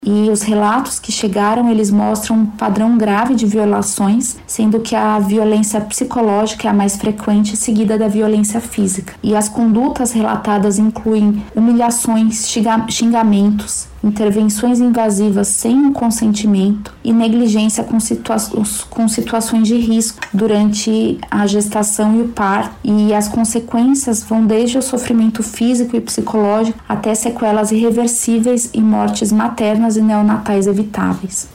E os relatos que chegaram, eles mostram um padrão grave de violações, sendo que a violência psicológica é a mais frequente, seguida da violência física. E as condutas relatadas incluem humilhações, xingamentos, intervenções invasivas sem o consentimento e negligência com situações de risco durante a gestação e o parto. E as consequências vão desde o sofrimento físico e psicológico até sequelas irreversíveis e mortes maternas e neonatais evitáveis.